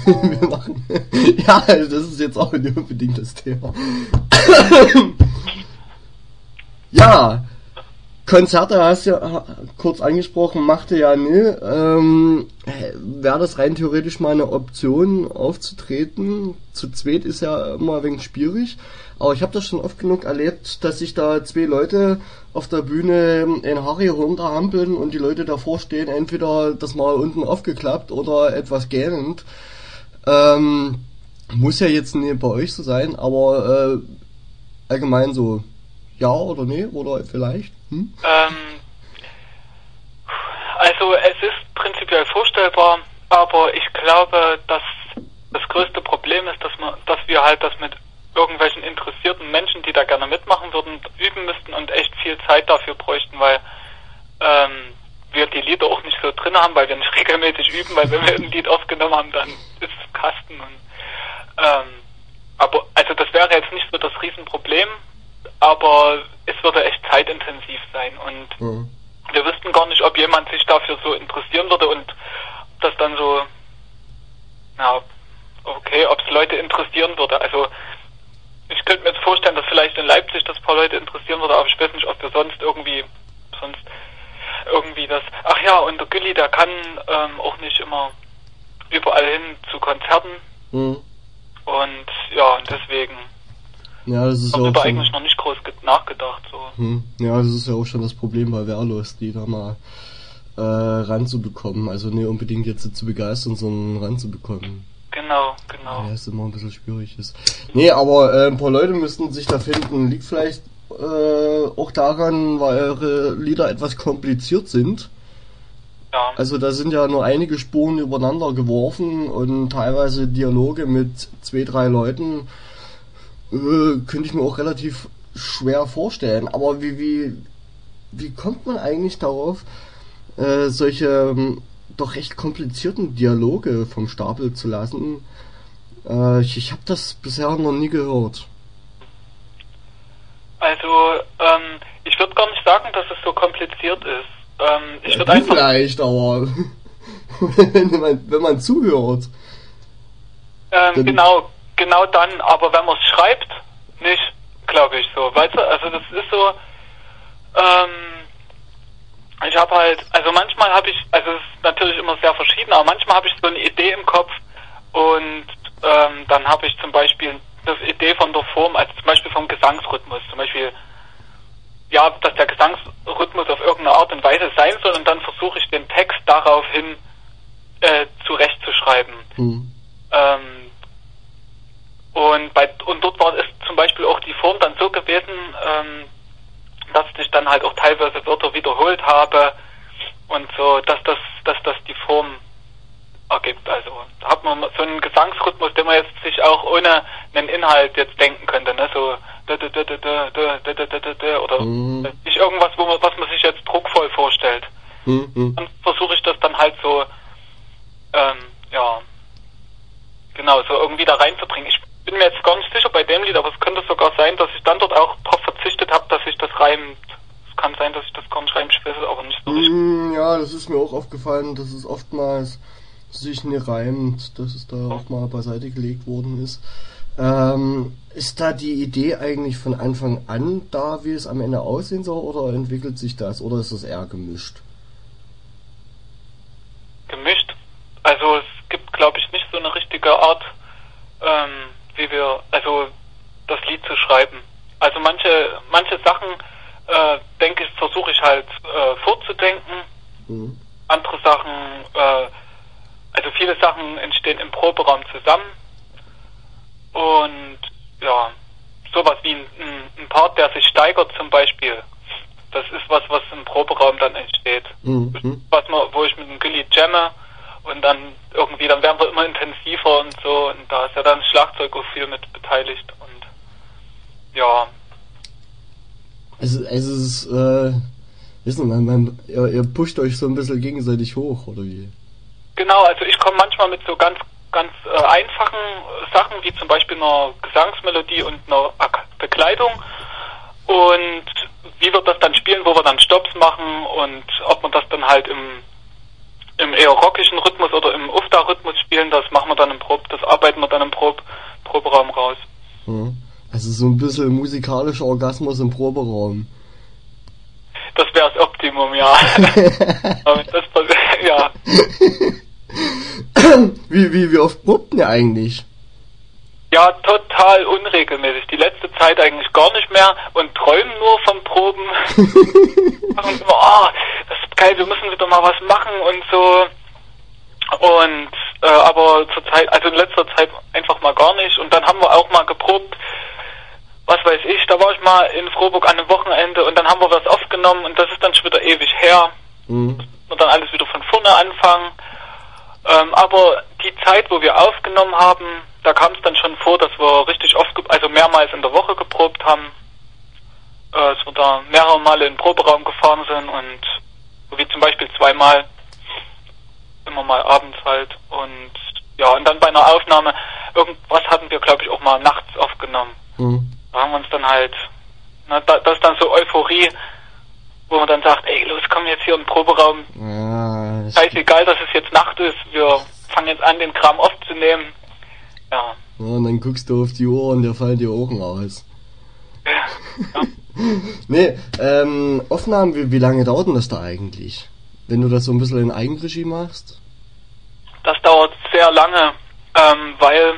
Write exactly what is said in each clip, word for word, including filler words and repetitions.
Wir machen, ja, das ist jetzt auch nicht unbedingt das Thema. Ja, Konzerte hast du ja kurz angesprochen, machte ja nie. Ähm, wäre das rein theoretisch mal eine Option aufzutreten? Zu zweit ist ja immer ein wenig schwierig. Aber ich habe das schon oft genug erlebt, dass sich da zwei Leute auf der Bühne in Harry runterhampeln und die Leute davor stehen, entweder das mal unten aufgeklappt oder etwas gähnend. Ähm, muss ja jetzt nicht bei euch so sein, aber äh, allgemein so, ja oder nee, oder vielleicht? Hm? Ähm, also es ist prinzipiell vorstellbar, aber ich glaube, dass das größte Problem ist, dass man, dass wir halt das mit irgendwelchen interessierten Menschen, die da gerne mitmachen würden, üben müssten und echt viel Zeit dafür bräuchten, weil ähm, wir die Lieder auch nicht so drin haben, weil wir nicht regelmäßig üben, weil wenn wir ein Lied aufgenommen haben, dann ist es Kasten. Und, ähm, aber also das wäre jetzt nicht so das Riesenproblem, aber es würde echt zeitintensiv sein und mhm. wir wüssten gar nicht, ob jemand sich dafür so interessieren würde und das dann so, ja, okay, ob es Leute interessieren würde. Also ich könnte mir jetzt vorstellen, dass vielleicht in Leipzig das paar Leute interessieren würde, aber ich weiß nicht, ob wir sonst irgendwie, sonst irgendwie das, ach ja, und der Gülli, der kann ähm, auch nicht immer überall hin zu Konzerten mhm. und ja, und deswegen ja, das ist habe ja ich auch schon, eigentlich noch nicht groß nachgedacht. So. Hm. Ja, das ist ja auch schon das Problem bei Wehrlos, die da mal äh, ranzubekommen. Also nicht unbedingt jetzt zu begeistern, sondern ranzubekommen. Genau, genau. Ja, ist immer ein bisschen schwierig ist. Nee, aber äh, ein paar Leute müssten sich da finden. Liegt vielleicht äh, auch daran, weil eure Lieder etwas kompliziert sind. Ja. Also da sind ja nur einige Spuren übereinander geworfen und teilweise Dialoge mit zwei, drei Leuten. Äh, könnte ich mir auch relativ schwer vorstellen. Aber wie wie wie kommt man eigentlich darauf, äh, solche ähm, doch recht komplizierten Dialoge vom Stapel zu lassen? Äh, ich ich habe das bisher noch nie gehört. Also ähm, ich würde gar nicht sagen, dass es so kompliziert ist. Ähm, ich ja, würde einfach vielleicht, aber wenn man wenn man zuhört. Ähm, genau. Genau dann, aber wenn man es schreibt, nicht, glaube ich so. Weißt du, also das ist so, ähm, ich habe halt, also manchmal habe ich, also es ist natürlich immer sehr verschieden, aber manchmal habe ich so eine Idee im Kopf und ähm, dann habe ich zum Beispiel eine Idee von der Form, also zum Beispiel vom Gesangsrhythmus, zum Beispiel, ja, dass der Gesangsrhythmus auf irgendeine Art und Weise sein soll und dann versuche ich den Text daraufhin äh, zurechtzuschreiben. Mhm. Ähm, Und bei und dort war es zum Beispiel auch die Form dann so gewesen, ähm, dass ich dann halt auch teilweise Wörter wiederholt habe und so, dass das, dass das die Form ergibt. Also da hat man so einen Gesangsrhythmus, den man jetzt sich auch ohne einen Inhalt jetzt denken könnte, ne? So oder mhm. nicht irgendwas, wo man, was man sich jetzt druckvoll vorstellt. Mhm. Dann versuche ich das dann halt so, ähm, ja, genau, so irgendwie da reinzubringen. Ich bin mir jetzt gar nicht sicher bei dem Lied, aber es könnte sogar sein, dass ich dann dort auch darauf verzichtet habe, dass sich das reimt. Es kann sein, dass ich das gar nicht reimt, ich weiß es aber nicht so richtig. Mm, ja, das ist mir auch aufgefallen, dass es oftmals sich nicht reimt, dass es da auch mal beiseite gelegt worden ist. Ähm, ist da die Idee eigentlich von Anfang an da, wie es am Ende aussehen soll, oder entwickelt sich das, oder ist das eher gemischt? Gemischt? Also es gibt, glaube ich, nicht so eine richtige Art, ähm, wie wir, also das Lied zu schreiben. Also manche, manche Sachen, äh, denke ich, versuche ich halt äh, vorzudenken. Mhm. Andere Sachen, äh, also viele Sachen entstehen im Proberaum zusammen. Und ja, sowas wie ein, ein Part, der sich steigert zum Beispiel. Das ist was, was im Proberaum dann entsteht. Mhm. Was man, wo ich mit dem Gülli jamme. Und dann irgendwie, dann werden wir immer intensiver und so. Und da ist ja dann das Schlagzeug auch viel mit beteiligt. Und ja. Also, also es ist, äh, wissen wir, man, ihr, ihr pusht euch so ein bisschen gegenseitig hoch, oder wie? Genau, also ich komme manchmal mit so ganz, ganz äh, einfachen Sachen, wie zum Beispiel einer Gesangsmelodie und einer Begleitung. Und wie wir das dann spielen, wo wir dann Stops machen und ob man das dann halt im im eher rockischen Rhythmus oder im Ufta-Rhythmus spielen, das machen wir dann im Prob, das arbeiten wir dann im Prob, Proberaum raus. Also so ein bisschen musikalischer Orgasmus im Proberaum. Das wäre das Optimum, ja. das, ja. Wie, wie, wie oft probt ihr eigentlich? Ja, total unregelmäßig. Die letzte Zeit eigentlich gar nicht mehr und träumen nur vom Proben. Und immer, oh, das ist geil, wir müssen wieder mal was machen und so. Und, äh, aber zur Zeit, also in letzter Zeit einfach mal gar nicht. Und dann haben wir auch mal geprobt, was weiß ich, da war ich mal in Frohburg an einem Wochenende und dann haben wir was aufgenommen und das ist dann schon wieder ewig her. Mhm. Und dann alles wieder von vorne anfangen. Ähm, aber die Zeit, wo wir aufgenommen haben, da kam es dann schon vor, dass wir richtig oft, also mehrmals in der Woche geprobt haben. Äh, dass wir da mehrere Male in den Proberaum gefahren sind und wie zum Beispiel zweimal, immer mal abends halt. Und ja, und dann bei einer Aufnahme, irgendwas hatten wir, glaube ich, auch mal nachts aufgenommen. Mhm. Da haben wir uns dann halt, na, da, das ist dann so Euphorie, wo man dann sagt, ey, los, komm jetzt hier im Proberaum. Ja, scheißegal, dass es jetzt Nacht ist, wir fangen jetzt an, den Kram aufzunehmen. Ja. Ja, und dann guckst du auf die Uhr und da fallen die Augen aus. Ja. Nee, ähm, Aufnahmen, wie, wie lange dauert denn das da eigentlich? Wenn du das so ein bisschen in Eigenregie machst? Das dauert sehr lange, ähm, weil,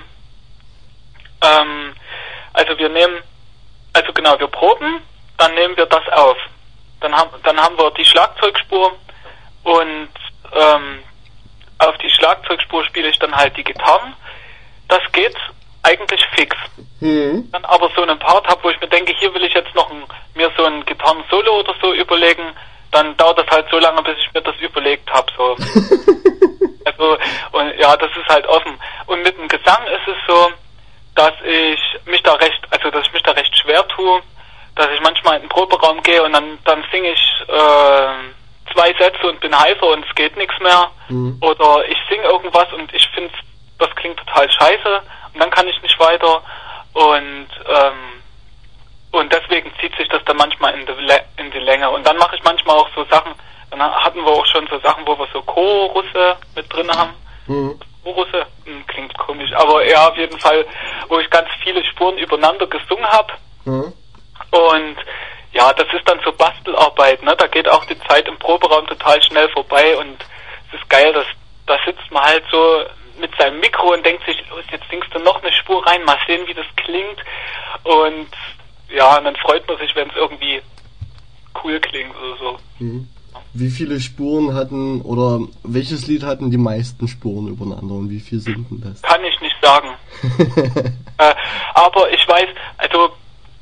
ähm, also wir nehmen, also genau, wir proben, dann nehmen wir das auf. Dann haben, dann haben wir die Schlagzeugspur und ähm, auf die Schlagzeugspur spiele ich dann halt die Gitarren. Das geht eigentlich fix. Mhm. Dann aber so einen Part habe, wo ich mir denke, hier will ich jetzt noch ein, mir so ein Gitarren-Solo oder so überlegen, dann dauert das halt so lange, bis ich mir das überlegt habe. So. Also, und ja, das ist halt offen. Und mit dem Gesang ist es so, dass ich mich da recht, also dass ich mich da recht schwer tue, dass ich manchmal in den Proberaum gehe und dann, dann singe ich äh, zwei Sätze und bin heiser und es geht nichts mehr. Mhm. Oder ich singe irgendwas und ich finde, das klingt total scheiße und dann kann ich nicht weiter. Und ähm, und deswegen zieht sich das dann manchmal in die, in die Länge. Und dann mache ich manchmal auch so Sachen, dann hatten wir auch schon so Sachen, wo wir so Chorusse mit drin haben. Mhm. Chorusse, hm, klingt komisch, aber ja, auf jeden Fall, wo ich ganz viele Spuren übereinander gesungen habe. Mhm. Und ja, das ist dann so Bastelarbeit, ne? Da geht auch die Zeit im Proberaum total schnell vorbei und es ist geil, dass da sitzt man halt so mit seinem Mikro und denkt sich, los, jetzt singst du noch eine Spur rein, mal sehen, wie das klingt. Und ja, und dann freut man sich, wenn es irgendwie cool klingt oder so. Mhm. Wie viele Spuren hatten, oder welches Lied hatten die meisten Spuren übereinander und wie viel sind denn das? Kann ich nicht sagen. äh, aber ich weiß, also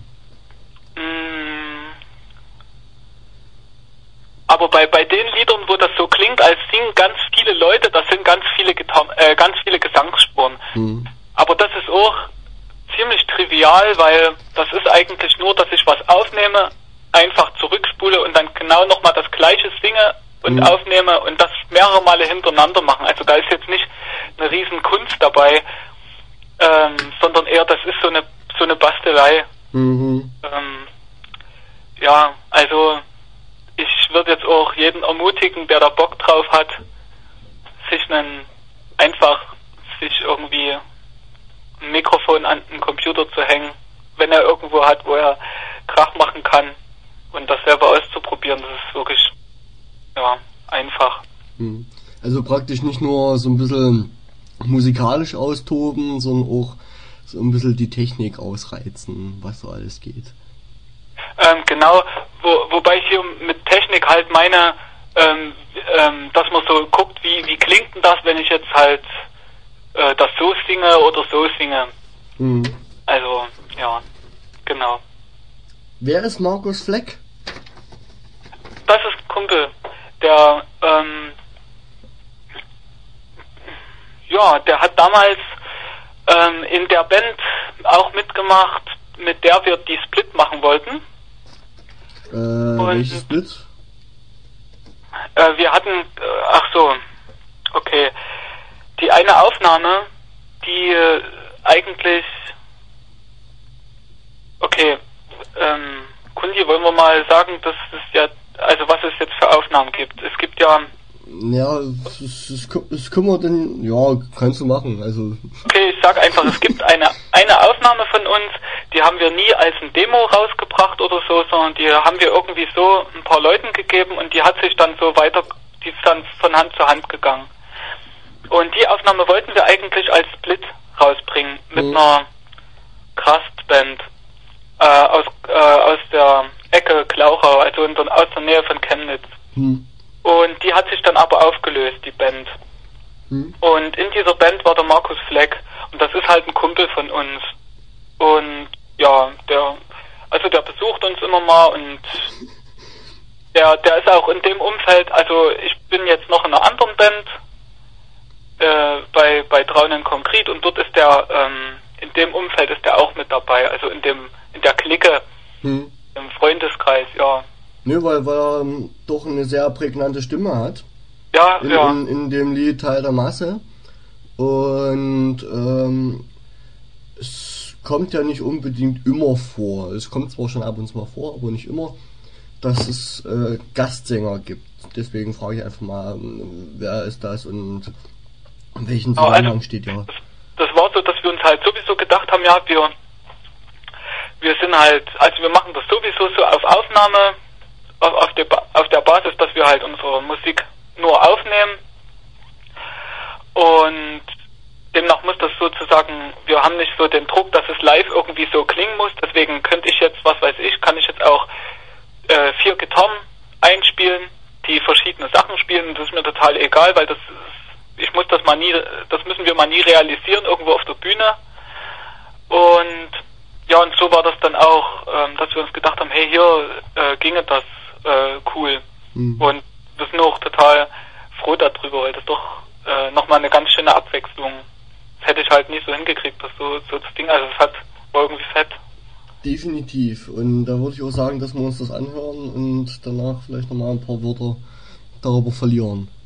mh, aber bei bei den Liedern, wo das so klingt, als singen ganz viele Leute, das sind ganz viele Gitarren, äh, ganz viele Gesangsspuren. Mhm. Aber das ist auch ziemlich trivial, weil das ist eigentlich nur, dass ich was aufnehme, einfach zurückspule und dann genau nochmal das gleiche singe und mhm. aufnehme und das mehrere Male hintereinander machen. Also da ist jetzt nicht eine riesen Kunst dabei, ähm, sondern eher das ist so eine so eine Bastelei. Mhm. Ähm, ja, also ich würde jetzt auch jeden ermutigen, der da Bock drauf hat, sich einen einfach sich irgendwie ein Mikrofon an den Computer zu hängen, wenn er irgendwo hat, wo er Krach machen kann und das selber auszuprobieren. Das ist wirklich ja einfach. Also praktisch nicht nur so ein bisschen musikalisch austoben, sondern auch so ein bisschen die Technik ausreizen, was so alles geht. Ähm, genau, wo, wobei ich hier mit Technik halt meine, ähm, ähm, dass man so guckt, wie, wie klingt denn das, wenn ich jetzt halt äh, das so singe oder so singe. Mhm. Also, ja, genau. Wer ist Markus Fleck? Das ist ein Kumpel, der, ähm, ja, der hat damals ähm, in der Band auch mitgemacht, mit der wir die Split machen wollten. Äh, welches Split? Äh, wir hatten, äh, ach so, okay, die eine Aufnahme, die äh, eigentlich, okay, ähm, Kundi, wollen wir mal sagen, dass es ja, also was es jetzt für Aufnahmen gibt. Es gibt ja Ja, das, das, das können wir dann, ja, kannst du machen, also. Okay, ich sag einfach, es gibt eine, eine Aufnahme von uns, die haben wir nie als ein Demo rausgebracht oder so, sondern die haben wir irgendwie so ein paar Leuten gegeben und die hat sich dann so weiter, die ist dann von Hand zu Hand gegangen. Und die Aufnahme wollten wir eigentlich als Split rausbringen, mit mhm. einer Krust-Band, äh, aus, äh, aus der Ecke Glauchau, also in der, aus der Nähe von Chemnitz. Mhm. Und die hat sich dann aber aufgelöst, die Band. Mhm. Und in dieser Band war der Markus Fleck. Und das ist halt ein Kumpel von uns. Und ja, der, also der besucht uns immer mal und der, der ist auch in dem Umfeld, also ich bin jetzt noch in einer anderen Band, äh, bei, bei Traunen Konkret und dort ist der, ähm, in dem Umfeld ist der auch mit dabei, also in dem, in der Clique, mhm. im Freundeskreis, ja. Nö, weil, weil er ähm, doch eine sehr prägnante Stimme hat. Ja, in, ja. In, in dem Lied Teil der Masse. Und ähm, es kommt ja nicht unbedingt immer vor. Es kommt zwar schon ab und zu mal vor, aber nicht immer, dass es äh, Gastsänger gibt. Deswegen frage ich einfach mal, wer ist das und in welchem Zusammenhang also, steht ja. Das, das war so, dass wir uns halt sowieso gedacht haben, ja, wir, wir sind halt, also wir machen das sowieso so auf Aufnahme, Auf, auf, der, auf der Basis, dass wir halt unsere Musik nur aufnehmen und demnach muss das sozusagen, wir haben nicht so den Druck, dass es live irgendwie so klingen muss, deswegen könnte ich jetzt, was weiß ich, kann ich jetzt auch äh, vier Gitarren einspielen, die verschiedene Sachen spielen, das ist mir total egal, weil das ich muss das mal nie, das müssen wir mal nie realisieren, irgendwo auf der Bühne und ja, und so war das dann auch, ähm, dass wir uns gedacht haben, hey, hier äh, ginge das äh, cool. Mhm. Und wir sind auch total froh darüber, weil das doch äh, nochmal eine ganz schöne Abwechslung. Das hätte ich halt nie so hingekriegt, das so, so das Ding, also es hat, war irgendwie fett. Definitiv. Und da würde ich auch sagen, dass wir uns das anhören und danach vielleicht nochmal ein paar Wörter darüber verlieren.